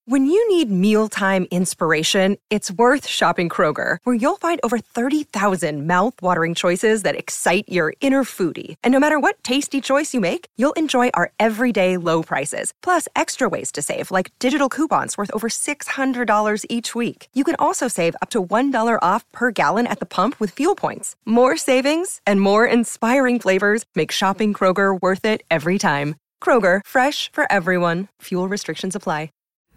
When you need mealtime inspiration, it's worth shopping Kroger, where you'll find over 30,000 mouth-watering choices that excite your inner foodie. And no matter what tasty choice you make, you'll enjoy our everyday low prices, plus extra ways to save, like digital coupons worth over $600 each week. You can also save up to $1 off per gallon at the pump with fuel points. More savings and more inspiring flavors make shopping Kroger worth it every time. Kroger, fresh for everyone. Fuel restrictions apply.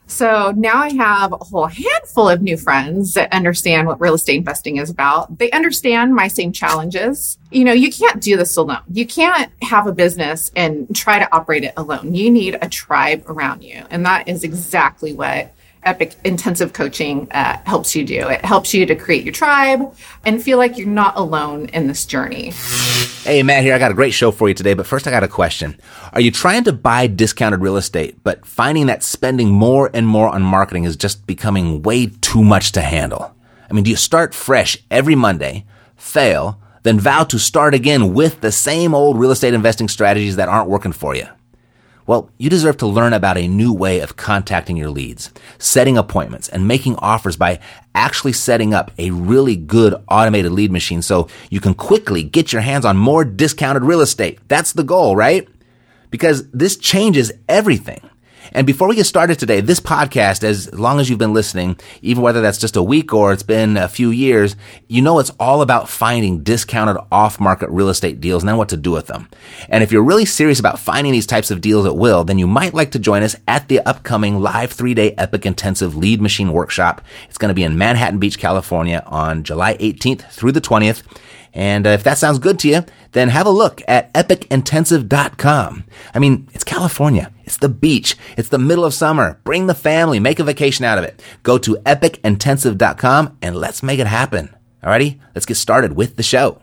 So now I have a whole handful of new friends that understand what real estate investing is about. They understand my same challenges. You know, you can't do this alone. You can't have a business and try to operate it alone. You need a tribe around you. And that is exactly what Epic Intensive Coaching helps you do. It helps you to create your tribe and feel like you're not alone in this journey. Hey, Matt here. I got a great show for you today, but first I got a question. Are you trying to buy discounted real estate, but finding that spending more and more on marketing is just becoming way too much to handle? I mean, do you start fresh every Monday, fail, then vow to start again with the same old real estate investing strategies that aren't working for you? Well, you deserve to learn about a new way of contacting your leads, setting appointments, and making offers by actually setting up a really good automated lead machine so you can quickly get your hands on more discounted real estate. That's the goal, right? Because this changes everything. And before we get started today, this podcast, as long as you've been listening, even whether that's just a week or it's been a few years, you know it's all about finding discounted off-market real estate deals and then what to do with them. And if you're really serious about finding these types of deals at will, then you might like to join us at the upcoming live 3-day Epic Intensive Lead Machine Workshop. It's going to be in Manhattan Beach, California on July 18th through the 20th. And if that sounds good to you, then have a look at epicintensive.com. I mean, it's California. It's the beach. It's the middle of summer. Bring the family. Make a vacation out of it. Go to epicintensive.com and let's make it happen. Alrighty, let's get started with the show.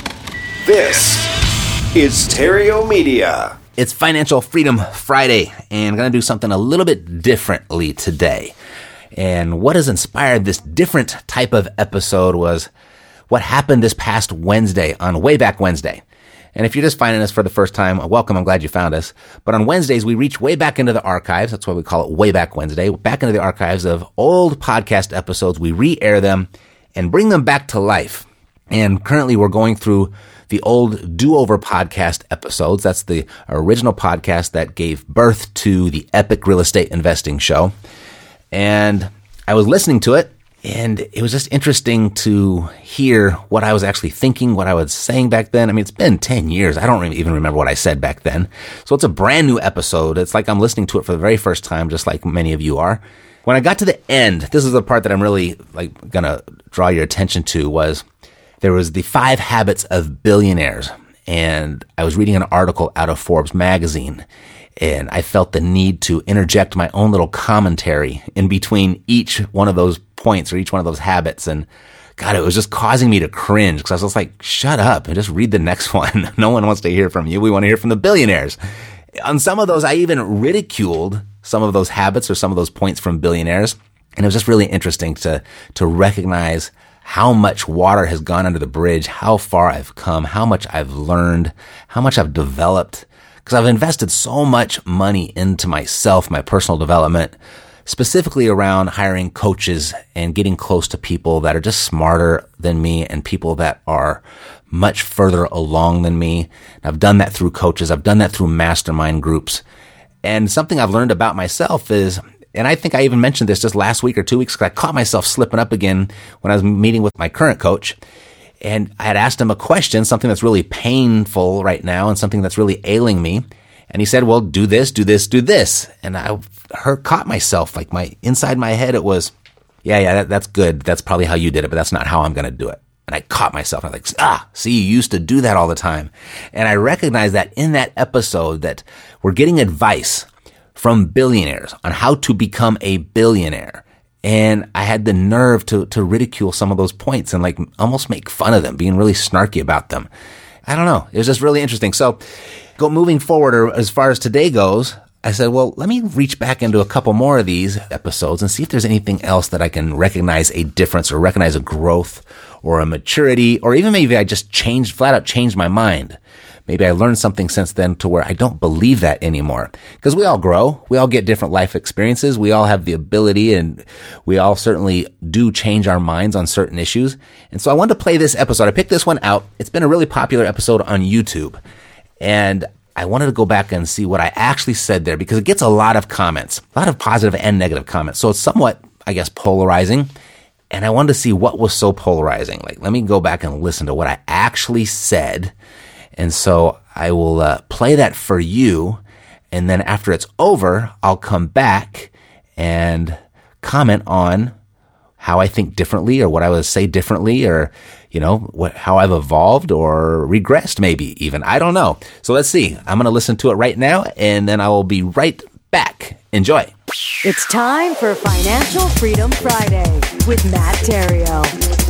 This is Stereo Media. It's Financial Freedom Friday, and I'm going to do something a little bit differently today. And what has inspired this different type of episode was what happened this past Wednesday, on Wayback Wednesday. And if you're just finding us for the first time, welcome. I'm glad you found us. But on Wednesdays, we reach way back into the archives. That's why we call it Wayback Wednesday. Back into the archives of old podcast episodes. We re-air them and bring them back to life. And currently, we're going through the old Do-Over podcast episodes. That's the original podcast that gave birth to the Epic Real Estate Investing Show. And I was listening to it, and it was just interesting to hear what I was actually thinking, what I was saying back then. I mean, it's been 10 years. I don't even remember what I said back then. So it's a brand new episode. It's like I'm listening to it for the very first time, just like many of you are. When I got to the end, this is the part that I'm really going to draw your attention to, was there was the 5 habits of billionaires. And I was reading an article out of Forbes magazine, and I felt the need to interject my own little commentary in between each one of those points or each one of those habits. And God, it was just causing me to cringe because I was just like, shut up and just read the next one. No one wants to hear from you. We want to hear from the billionaires. On some of those, I even ridiculed some of those habits or some of those points from billionaires. And it was just really interesting to recognize how much water has gone under the bridge, how far I've come, how much I've learned, how much I've developed. Because I've invested so much money into myself, my personal development, specifically around hiring coaches and getting close to people that are just smarter than me and people that are much further along than me. I've done that through coaches. I've done that through mastermind groups. And something I've learned about myself is, and I think I even mentioned this just last week or 2 weeks ago, I caught myself slipping up again when I was meeting with my current coach. And I had asked him a question, something that's really painful right now and something that's really ailing me. And he said, well, do this, do this, do this. And I caught myself, like inside my head, it was, yeah, that's good. That's probably how you did it, but that's not how I'm going to do it. And I caught myself. I'm like, see, you used to do that all the time. And I recognized that in that episode that we're getting advice from billionaires on how to become a billionaire. And I had the nerve to ridicule some of those points and like almost make fun of them, being really snarky about them. I don't know. It was just really interesting. So moving forward, or as far as today goes, I said, well, let me reach back into a couple more of these episodes and see if there's anything else that I can recognize a difference or recognize a growth or a maturity, or even maybe I just flat out changed my mind. maybe I learned something since then to where I don't believe that anymore. Because we all grow. We all get different life experiences. We all have the ability, and we all certainly do change our minds on certain issues. And so I wanted to play this episode. I picked this one out. It's been a really popular episode on YouTube. And I wanted to go back and see what I actually said there, because it gets a lot of comments, a lot of positive and negative comments. So it's somewhat, I guess, polarizing. And I wanted to see what was so polarizing. Like, let me go back and listen to what I actually said. And so I will play that for you. And then after it's over, I'll come back and comment on how I think differently, or what I would say differently, or, how I've evolved or regressed maybe even. I don't know. So let's see. I'm going to listen to it right now, and then I will be right back. Enjoy. It's time for Financial Freedom Friday with Matt Theriault.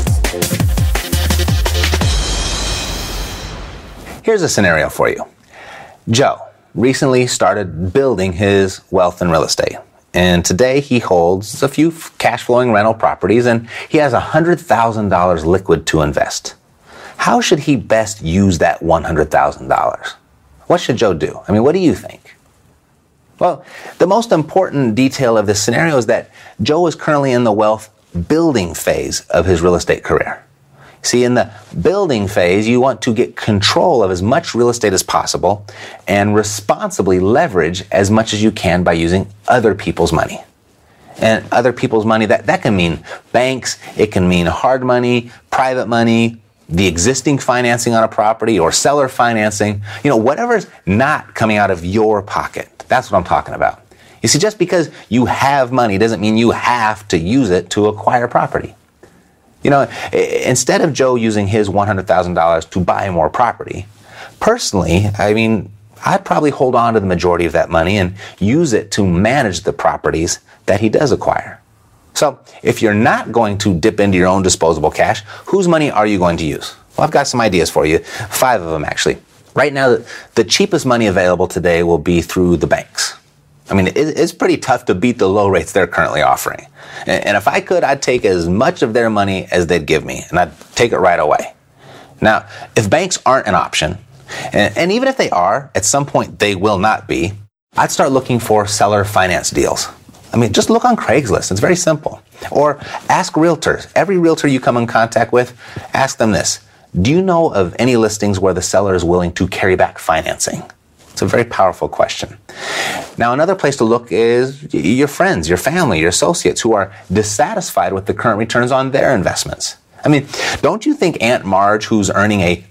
Here's a scenario for you. Joe recently started building his wealth in real estate. And today he holds a few cash flowing rental properties, and he has $100,000 liquid to invest. How should he best use that $100,000? What should Joe do? What do you think? Well, the most important detail of this scenario is that Joe is currently in the wealth building phase of his real estate career. See, in the building phase, you want to get control of as much real estate as possible and responsibly leverage as much as you can by using other people's money. And other people's money, that can mean banks, it can mean hard money, private money, the existing financing on a property, or seller financing, whatever's not coming out of your pocket. That's what I'm talking about. You see, just because you have money doesn't mean you have to use it to acquire property. Instead of Joe using his $100,000 to buy more property, personally, I'd probably hold on to the majority of that money and use it to manage the properties that he does acquire. So if you're not going to dip into your own disposable cash, whose money are you going to use? Well, I've got some ideas for you, 5 of them actually. Right now, the cheapest money available today will be through the banks. It's pretty tough to beat the low rates they're currently offering. And if I could, I'd take as much of their money as they'd give me, and I'd take it right away. Now, if banks aren't an option, and even if they are, at some point they will not be, I'd start looking for seller finance deals. Just look on Craigslist. It's very simple. Or ask realtors. Every realtor you come in contact with, ask them this. Do you know of any listings where the seller is willing to carry back financing? It's a very powerful question. Now, another place to look is your friends, your family, your associates who are dissatisfied with the current returns on their investments. Don't you think Aunt Marge, who's earning a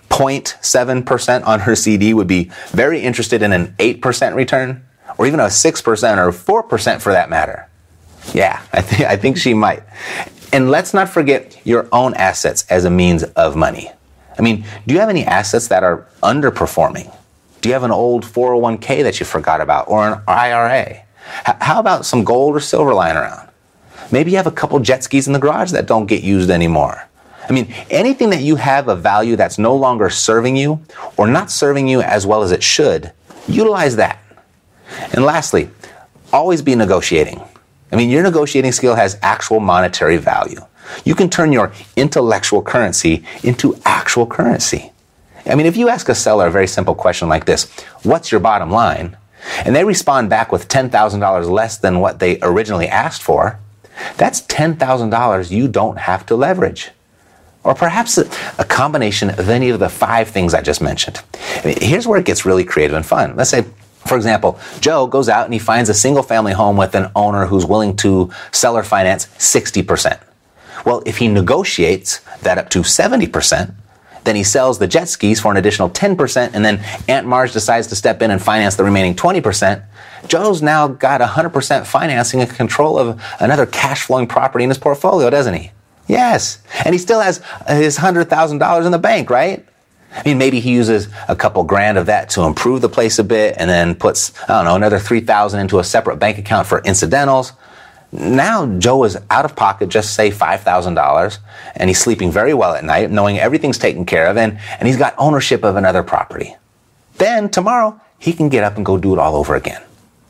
0.7% on her CD, would be very interested in an 8% return? Or even a 6% or 4% for that matter? Yeah, I think she might. And let's not forget your own assets as a means of money. Do you have any assets that are underperforming? Do you have an old 401k that you forgot about, or an IRA? How about some gold or silver lying around? Maybe you have a couple jet skis in the garage that don't get used anymore. Anything that you have of value that's no longer serving you or not serving you as well as it should, utilize that. And lastly, always be negotiating. Your negotiating skill has actual monetary value. You can turn your intellectual currency into actual currency. If you ask a seller a very simple question like this, what's your bottom line? And they respond back with $10,000 less than what they originally asked for, that's $10,000 you don't have to leverage. Or perhaps a combination of any of the 5 things I just mentioned. Here's where it gets really creative and fun. Let's say, for example, Joe goes out and he finds a single-family home with an owner who's willing to seller finance 60%. Well, if he negotiates that up to 70%, then he sells the jet skis for an additional 10%, and then Aunt Marge decides to step in and finance the remaining 20%. Joe's now got 100% financing and control of another cash-flowing property in his portfolio, doesn't he? Yes. And he still has his $100,000 in the bank, right? Maybe he uses a couple grand of that to improve the place a bit and then puts, another $3,000 into a separate bank account for incidentals. Now Joe is out of pocket, just say $5,000, and he's sleeping very well at night, knowing everything's taken care of, and he's got ownership of another property. Then tomorrow, he can get up and go do it all over again.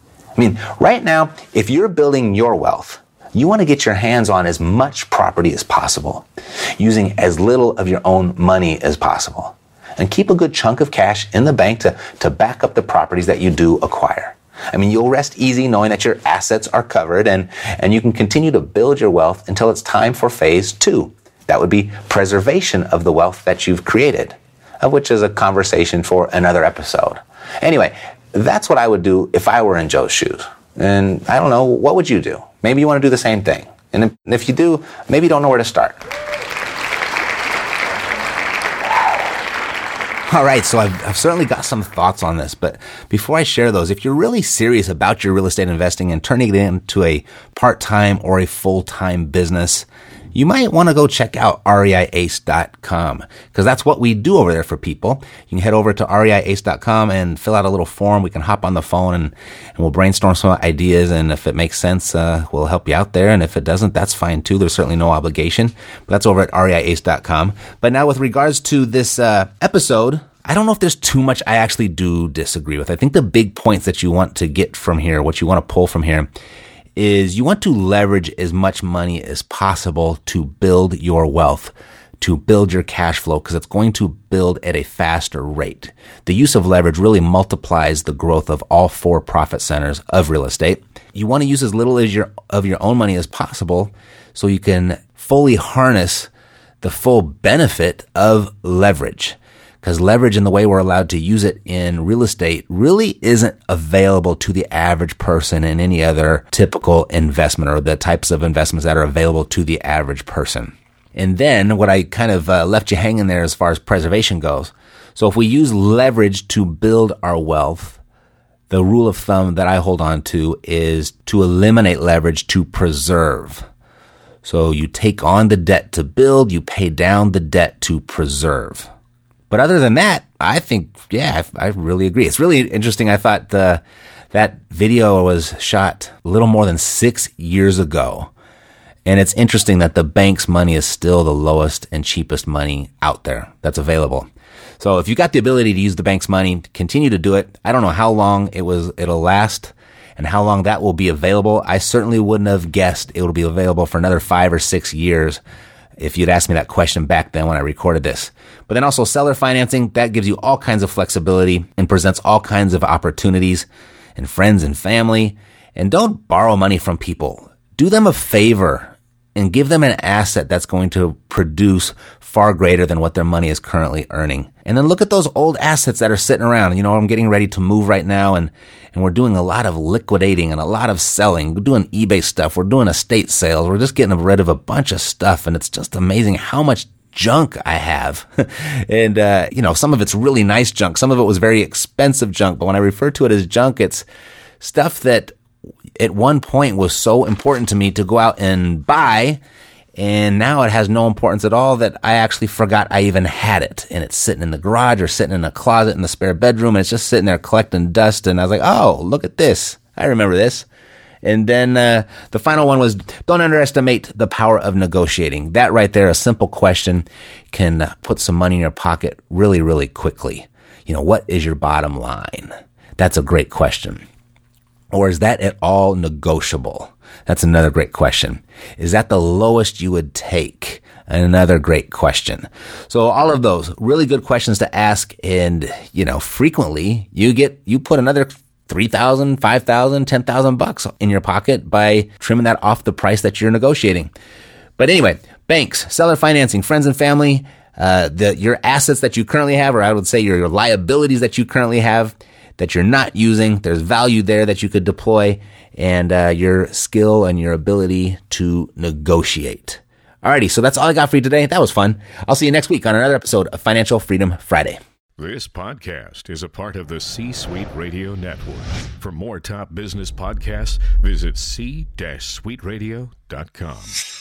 Right now, if you're building your wealth, you want to get your hands on as much property as possible, using as little of your own money as possible. and keep a good chunk of cash in the bank to back up the properties that you do acquire. I mean, you'll rest easy knowing that your assets are covered and you can continue to build your wealth until it's time for phase 2. That would be preservation of the wealth that you've created, which is a conversation for another episode. Anyway, that's what I would do if I were in Joe's shoes. And I don't know, what would you do? Maybe you want to do the same thing. And if you do, maybe you don't know where to start. All right, so I've certainly got some thoughts on this, but before I share those, if you're really serious about your real estate investing and turning it into a part-time or a full-time business, you might want to go check out reiace.com because that's what we do over there for people. You can head over to reiace.com and fill out a little form. We can hop on the phone and we'll brainstorm some ideas. And if it makes sense, we'll help you out there. And if it doesn't, that's fine too. There's certainly no obligation, but that's over at reiace.com. But now with regards to this episode, I don't know if there's too much I actually do disagree with. I think the big points that you want to get from here, what you want to pull from here, is you want to leverage as much money as possible to build your wealth, to build your cash flow, because it's going to build at a faster rate. The use of leverage really multiplies the growth of all 4 profit centers of real estate. You want to use as little as of your own money as possible so you can fully harness the full benefit of leverage. Because leverage in the way we're allowed to use it in real estate really isn't available to the average person in any other typical investment or the types of investments that are available to the average person. And then what I kind of left you hanging there as far as preservation goes. So if we use leverage to build our wealth, the rule of thumb that I hold on to is to eliminate leverage to preserve. So you take on the debt to build, you pay down the debt to preserve. But other than that, I think, I really agree. It's really interesting. I thought that video was shot a little more than 6 years ago. And it's interesting that the bank's money is still the lowest and cheapest money out there that's available. So if you got the ability to use the bank's money, continue to do it. I don't know how long it'll last and how long that will be available. I certainly wouldn't have guessed it will be available for another 5 or 6 years if you'd asked me that question back then when I recorded this. But then also seller financing, that gives you all kinds of flexibility and presents all kinds of opportunities and friends and family. And don't borrow money from people. Do them a favor and give them an asset that's going to produce far greater than what their money is currently earning. And then look at those old assets that are sitting around. You know, I'm getting ready to move right now and we're doing a lot of liquidating and a lot of selling. We're doing eBay stuff. We're doing estate sales. We're just getting rid of a bunch of stuff. And it's just amazing how much junk I have. And, some of it's really nice junk. Some of it was very expensive junk. But when I refer to it as junk, it's stuff that at one point was so important to me to go out and buy. And now it has no importance at all that I actually forgot I even had it. And it's sitting in the garage or sitting in a closet in the spare bedroom. And it's just sitting there collecting dust. And I was like, oh, look at this. I remember this. And then the final one was, don't underestimate the power of negotiating. That right there, a simple question, can put some money in your pocket really, really quickly. You know, what is your bottom line? That's a great question. Or is that at all negotiable? That's another great question. Is that the lowest you would take? Another great question. So all of those really good questions to ask. And, frequently you put another $3,000, $5,000, $10,000 in your pocket by trimming that off the price that you're negotiating. But anyway, banks, seller financing, friends and family, your assets that you currently have, or I would say your liabilities that you currently have that you're not using. There's value there that you could deploy, and your skill and your ability to negotiate. Alrighty, so that's all I got for you today. That was fun. I'll see you next week on another episode of Financial Freedom Friday. This podcast is a part of the C-Suite Radio Network. For more top business podcasts, visit c-suiteradio.com.